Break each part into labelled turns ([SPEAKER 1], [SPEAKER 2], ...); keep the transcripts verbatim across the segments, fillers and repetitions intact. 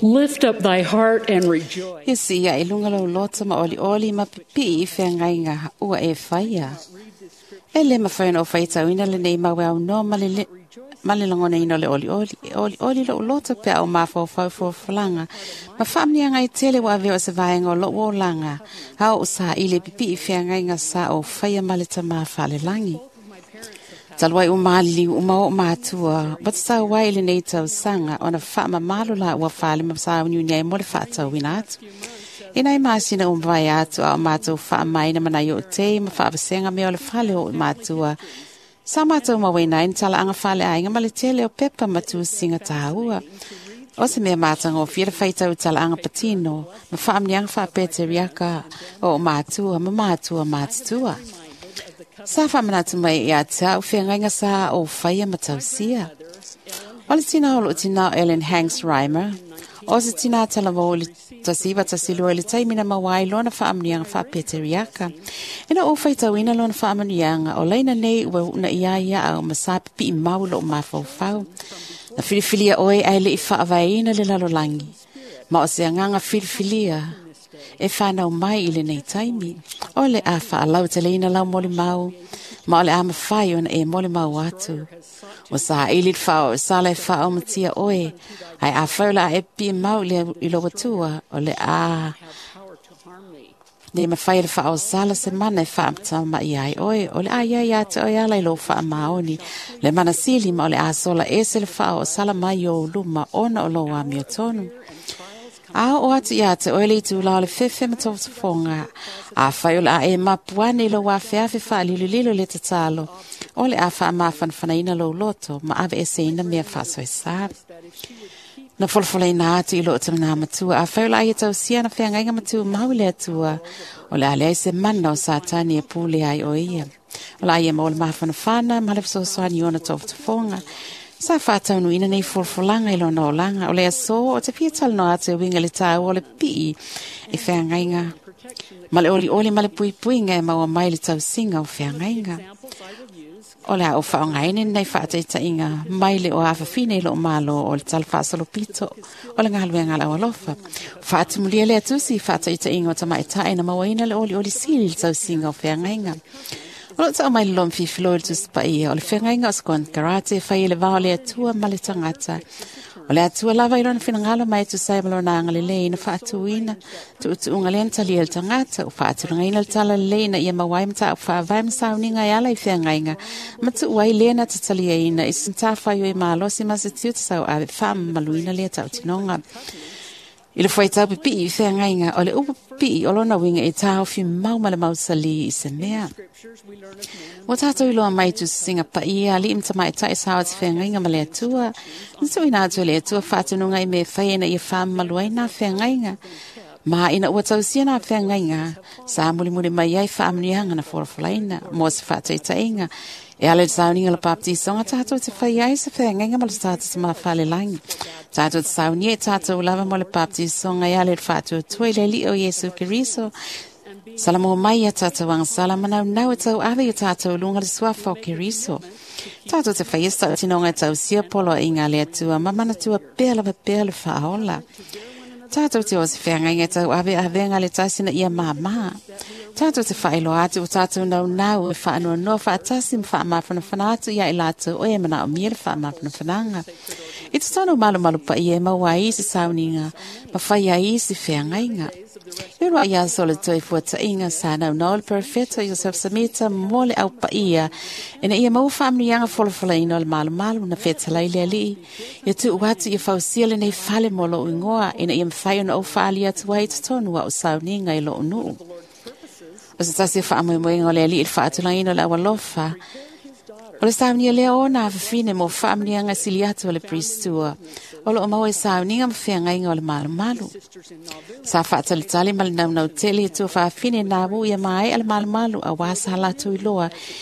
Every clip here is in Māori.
[SPEAKER 1] Lift up thy heart and rejoice.
[SPEAKER 2] Isi ia ilunga lo lota ma oli oli ma pipi i whengainga ua e whaia. E le ma whaina o whaita wina le nei mawe au no ma le male langona ino le oli oli. Oli oli lo lota pe au ma fau fau fau falanga. Ma whamnia ngai tele wa veo se vaenga o lo o langa. Hau sa i le pipi i whengainga sa o whaia male ta ma whale langi. Talwai umali umao matua but sa wai le nei tau sanga ona whaama malo la ua whale ma sa uniu nyai mo le whaatau wina atu. Inai masina umwai atu a o matua whaamaina mana i o te ma whaawasenga mea o le whale o matua. Sa matua mawaina in tala anga whale ainga ma le tele o pepa matua singa tahaua. O se mea matanga o whira whaitau tala anga patino ma whaamnianga whaapete riaka o matua ma matua matutua. Sa whamanatu mai i ata u whengainga sa o whaia matausia. O le tina o lo tina Ellen Hanks Reimer, o se tina talawo le tasiwa tasilua le taimina mawai lona whaamnianga whapeteriaka. Ina o whaitawina lona whaamanianga o leina nei ua una ia ia au masapipi i mau lo mawhau. Na filifilia oe ai le i whaavaina le lalolangi. Ma o se anganga filifilia. E whanau mai i le nei taimi. O le a whaalau te leina lau mole mau. Ma o le a mawhai ona e mole mau atu. O sa ilit whao, sa le whao matia oe. Ai a whaula e pi mau le i lo watua. O le a... Ne mawhai le whao sala se mana e whaamta ma i ai oe. O le a ia ia te oe ala i lo wha maoni. Le mana sili ma o le a sola e se le whao sala mai o luma ona o lo wa mio tonu. A o atu ia te oele i tu lao le whewhe matofta whonga. A whaiola a e mapuane lo wa whiawhi wha lilo lilo le te talo. O le a wha mawhan whanaina lo loto, ma ave e seina mea whaso e sāri. Na wholwhola ina atu i lo tamana matua. A whaiola a e tau siana whiangainga matua maule atua. O le a lea se mana o sātani e pūle ai o ia. O la ia ma o le mawhana whana, ma le whasosoani o na tofta whonga. Sa whātau nu ina nei wholwholanga i lo no langa. O lea so, o te pia tala no atu e winga le tau o le pi e whengainga. Ma le oli oli ma le pui puinga e maua mai le tau singa o whengainga. O lea o whaongaine nei whātaita inga. Mai le o awhawhine lo o malo o le tala whaasolo pito. O le ngahalwe ngala o alofa. Whaatimulia le atusi whātaita inga o tamaita e na mawaina le oli oli sili le tau singa o whengainga. O lo tau mai lom fi flor tu spai o le whengainga o skon karate whai le vao le atua ma le tangata. O le atua lava i lona whinangalo mai tu sai malo na ngale le ina whaatuina tu utu unga le antali el tangata o whaatu ina le tala le ina ia mawai mta o whaavai msauninga i ala i whengainga ma tu uai le na tatali e ina i sinta whaio e maalosi ma se tiu tasau ave whaam maluina le tau tinonga. I le whai tau pipi i whengainga o le upa pipi o lona winga e tau fi mau ma le mausali i se mea. O tātou iloa mai tu singa pa ia li imta mai tai sawa te whengainga ma le atua. Nso ina atu le atua whātununga i me whaiena i whaam malua ina whengainga. Ma ina ua tau siana whengainga sa muli muli mai ai whaamnianga na whorafulaina mo se whātaita inga. E ale sauninga la papti songa tātou te whai ai se whengainga ma le tātou te maa whale langi. Tātou te saunia e tātou lava mo le papti songa e ale le whātua tue le li o Yesu Kiriso. Salamo mai a tātou ang salamanau nau e tau awe i tātou lunga le suafa o Kiriso. Tātou te whai esta o tinonga e tau sia polo inga le atua mamana tua pēla wa pēla whaola. Tātou te o se whengainga tau awe a venga le tasina ia māma. Tātou te whaelo atu o tātou nau nau e whaanua noa whaatasi mwha mawhana whanatu ia i lātou o e mana o mia le wha mawhana whananga. I te tonu malu malu pa i e maua i se sauninga, ma whai a i se whengainga. I roa ia sole toi fuata inga sa nau nau le perfeto Joseph Samita mole au pa ia. Ina ia mau whamni anga wholawhala ino le malu malu na wheta laile ali. Ia tu uatu ia whausia le nei whale molo ingoa. Ina ia mwhai ona au whaali atu wai te tonu au sauninga i lo unu. O se tasi whaamui moenga o le ali il whaatulang ino le awalofa. O le saunia lea o na awhawhine mo whaamni anga sili atu o le pristua. O lo o mau e sauninga mwhia inga o le malu malu. Sa whaatali tali mali nau nau tele e tu whaafine na wu ia mai ale malu malu a wasa halatu i loa.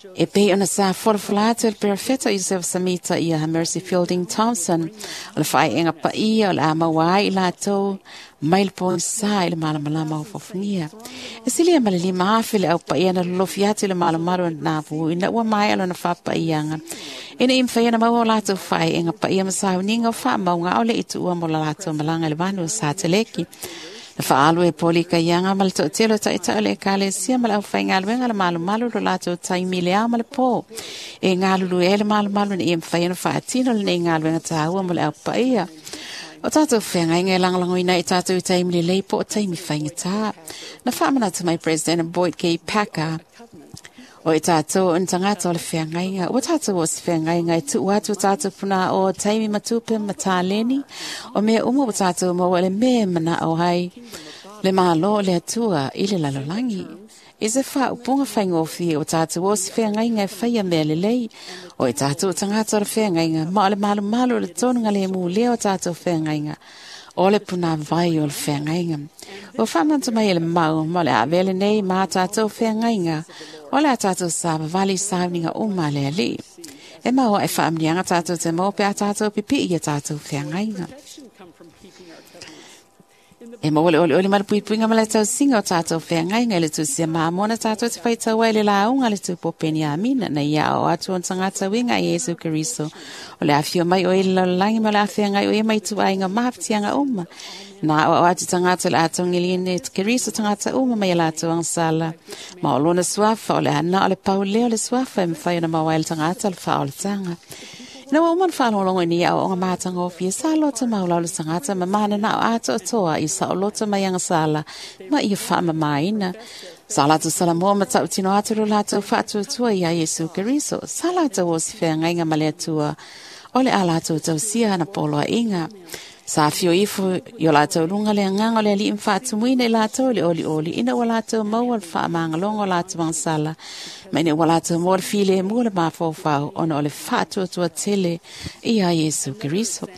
[SPEAKER 2] E pe ona sa forflata il perfetto Joseph Samita ia Mercy Fielding Thompson o le fai enga pa ia o le ama wai la to mail point sa ile mala mala ma fofnia e silia mala li maafile au pa ia na lofiati le mala maro na fu ina wa mai ala na fa pa ianga ina im fa ia ma la to fai enga pa ia masa ninga fa ma nga ole itu wa mo la to malanga le banu sa teleki fa alu e poli ka yanga mal to telo ta ita le kale sia mal fa ngal wenga mal malu lo lato tai milea mal po e ngalu lu ele mal mal ne em fa fa tino le ngal wenga ta wa mal pa ia o tato fe ngai lang lang ina ita to tai mi le po tai mi fa ngita na fa mana to my president Boyd K Packer o ita to ntanga to le fe ngai o tato was fe ngai ngai tu wa tu tato puna o tai mi matupe mataleni o me umo tato mo le me mana o hai le malo le tua ile la langi is a fa upunga faingo fi o tato was fe ngai ngai fa ya me le lei o tato tanga to le fe ngai ngai ma le malo malo le tonu ngale mu le o tato fe ngai ngai o le puna vai o le fe ngai ngai o fa man to mai le mau ma le avele nei ma tato fe ngai ngai o le tato sa vali sa ninga o ma le le e ma o e fa amnianga tato te mo pe tato pipi ia tato fe ngai ngai e mo le ole mal pui pui ngamala tau singa o tato fe ngai ngai le tu sia ma mona tato te fai tau ele la unga le tu popeni amina na ia o atu on tanga tau inga Yesu Keriso o le afio mai o ele langi ma le afia ngai o e mai tu ainga maftianga uma na o atu tanga te la atu ngilini Keriso tanga ta uma mai la tu ang sala ma o lona swafa o le ana o le pauleo le swafa e mwhai na mawail tanga ta le fa o le tanga na wa man fa longo ni ya o ma tanga o fi sa lo tama o lo sanga ta ma mana na ato toa i sa lo tama yang sala ma i fa ma maina sala tu sala mo ma ta tino ato la to fa tu tu ya Yesu Keriso sala to was fe nga male tua ole ala to to sia na polo inga sa fio ifo yo la to lunga le nganga le li fa tu muine la to le oli oli ina wala to mo wal fa manga longo la to sala mene wala to mo file mo le ma fo fa on ole fa to to tele ia Yesu Keriso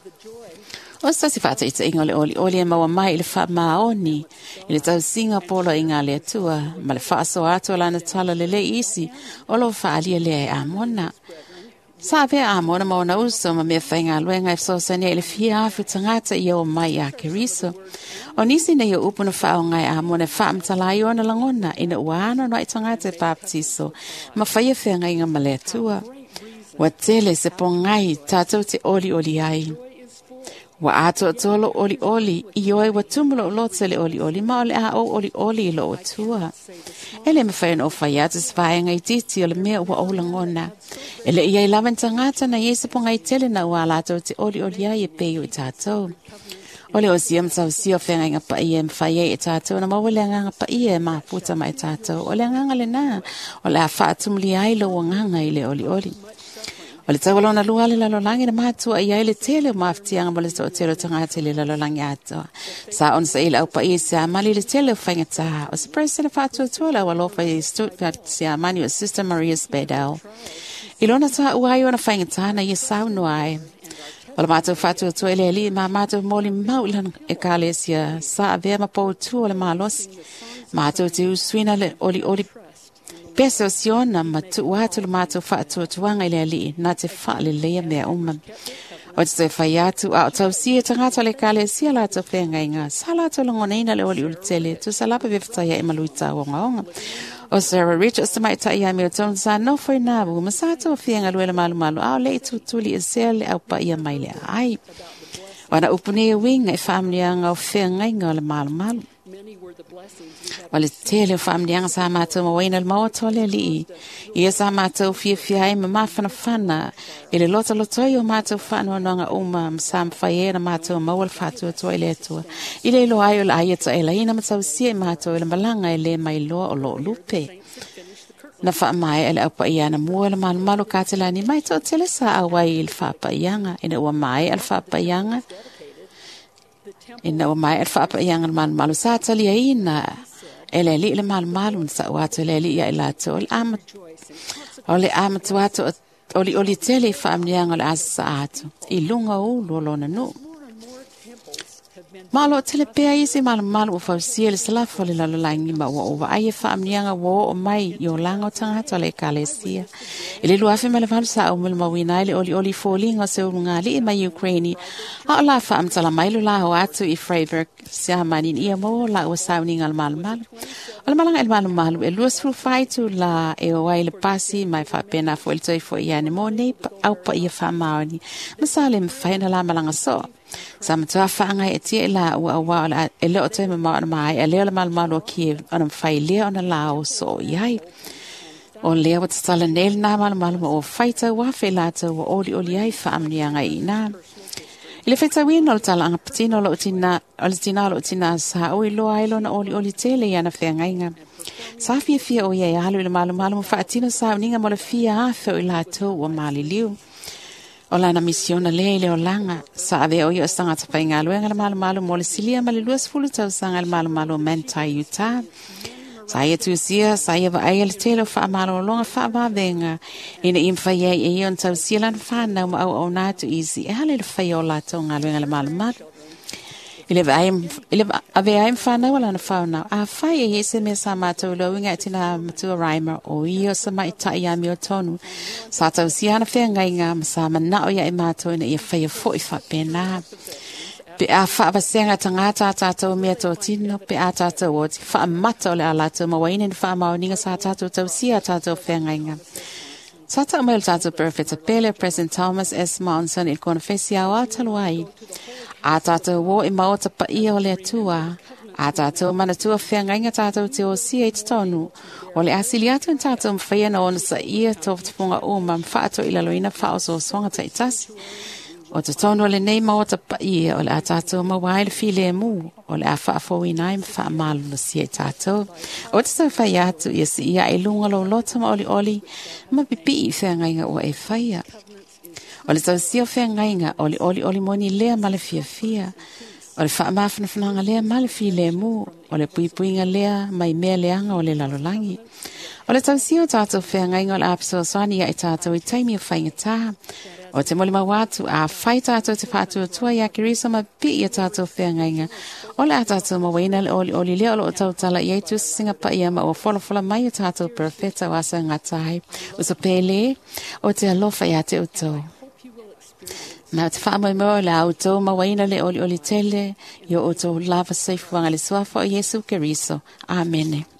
[SPEAKER 2] o sta si fa ita ingole oli oli ma wa mai le fa ma oni ile tau singa polo inga le tua ma le fa so ato la na tala le le isi o lo fa ali le amona sa ve amona mo na uso ma me fainga luenga so sene le fia fu tangata ia o mai a Keriso o nisi na ia upuna fa o ngai amona fa mtala ia ona langona ina uana no i tangata baptiso ma faia fe ngai nga maletua wa tele se pongai tatou te oli oli ai wa ato tolo oli oli ioi wa tumulo lo tele oli oli ma ole a o oli oli lo tua ele me fa no fa ya tis fa ngai titi ole me wa o langona ele ia lavan tangata na Yesu pongai tele na wala to te oli oli ai pe o tatou ole o siam sa sio fe ngai pa ia fa ia e tatou na ma wala nga pa ia ma puta mai tatou ole nga le na ole a fa tumli ai lo nga ile oli oli ole tau lona lua le lalo langi na matua ia ele tele maftianga mo le so tele tanga tele lalo langi ato sa on sa ile au pa isa mali le tele fangata o se president fatu tola walo fa Stuttgart sia manu sister Maria Spedal ilona sa uai ona fangata na yesau no ai wala matu fatu to ele li ma matu moli maulan e kalesia sa ave ma po tu le malos matu tu swina le oli oli Peso siona ma tu watu le matu fa tu tuanga ile ali na te fa le le me uma o te fa ya tu a tau si tanga tole kale si ala to fenga inga sala to longona ina le oli ultele tu sala pe vefta ya emaluita wonga o Sarah Richards te mai tai ya me ton sa no foi na bu ma sa to fenga le malu malu a le tu tu li sel au pa ia mai le ai ona upune wing e family anga o fenga inga le malu malu Wale tele family yang sa mato mo waina mo tole li ia sa mato fi fi ai ma fana fana ile lota lota yo mato fana no nga uma sam faena mato mo wal fatu to ile to ile lo ayo la ayeta ela ina mato si mato ile malanga ile mai lo lo lupe na fa mai ele apa ia na mo le mal malo katela ni mai to tele sa awai il fa pa yanga ina wa mai al fa pa yanga ina wa mai al fa pa yanga man malo sa tali ina ele li le mal mal un sa wa tele li ya ila to al am ole am to wa to oli oli tele fa am yanga al asato ilunga u lo lo na no Malo tele pea isi malo malo o fausia le salafa le lalolangi ma ua ova ai e whaamnianga wo o mai i o langa o tangata le kalesia. I le luafe ma le valu sa au mele mawina le oli oli fōlinga o se urunga li i mai Ukraini. A o la whaamtala mailu la ho atu i Freiburg se hamanin ia mo la ua sauninga le malo malo. O le malanga el malo malo e luas fru faitu la e o ai le pasi mai whapena fo il toi fo i ane mo nei au pa ia whaamaoni. Masale mwhaina la malanga so. Sa matua whaanga e tia e la ua awa e leo toi ma maana mai e leo le malo malo ki ona mwhai leo ona la o so iai. O leo wa tatala nel na malo malo ma o whaita wafe la tau wa oli oli ai whaamnianga i na. I le whaita wina o le tala anga patino lo utina o le tina lo utina sa o i loa ilo na oli oli tele i ana whengainga. Sa fia fia o ia e halu i le malo malo ma whaatino sa uninga mo le fia afe o i la tau wa mali liu. O lana misiona le le o langa sa ave o yo stanga ta painga luenga le malo malo mo le silia ma le luas fulu tau sanga le malo malo Manti Utah. Sa ia tu sia sa ia va ai le telo fa malo longa fa va venga ina imfa ye e yon tau sia lan fa na ma o na tu easy e hale le fa yo la tonga luenga le malo malo. Ile va ai ile ave ai fa na wala na fa na a fa ye se me sa ma to lo winga tina tu rhymer o io sa mai ta ia mi o tonu sa tau sia na fe ngai nga sa ma na o ya e ma to ina ia fa ye fo i fa pena pe a fa va senga tanga ta ta to me to tino pe a ta to o fa mata o le ala to ma waine fa ma o ninga sa ta to tau sia ta to fe ngai nga sa ta mai ta to perfect a pele President Thomas S. Monson il confessia o atalwai a tātou wo i maota pa ia o le atua. A tātou mana tua whengainga tātou te o C H tonu. O le asili atu en tātou mwhaia na ona sa ia tō wtapunga o ma mwhaato i laloina whao so songa ta itasi. O te tonu o le nei maota pa ia o le a tātou mawai le file e mu. O le a whaafo i nai mwha malu na si e tātou. O te tau whai atu ia si ia e lunga lo lota ma oli oli ma pipi i whengainga o e whaia. O le tau sio whengainga o le oli oli moni lea ma le fia fia. O le wha mawhana whananga lea ma le fi le mu. O le pui puinga lea mai mea leanga o le lalolangi. O le tau sio tātou whengainga o le apiso swani ia i tātou i taimi o whainga taha. O te moli mawatu a whai tātou te whātua tua ia kiriso ma pi i a tātou whengainga. O le a tātou mawaina le oli oli lea o lo o tau tala i eitu singa pa ia ma o fola fola mai o tātou perfeta wasa ngatai. Uso pele o te alofa ia te utou. Ma te wha mai moa le auto ma waina le oli oli tele yo o to lava safe wanga le swafa o Yesu Keriso. Amen.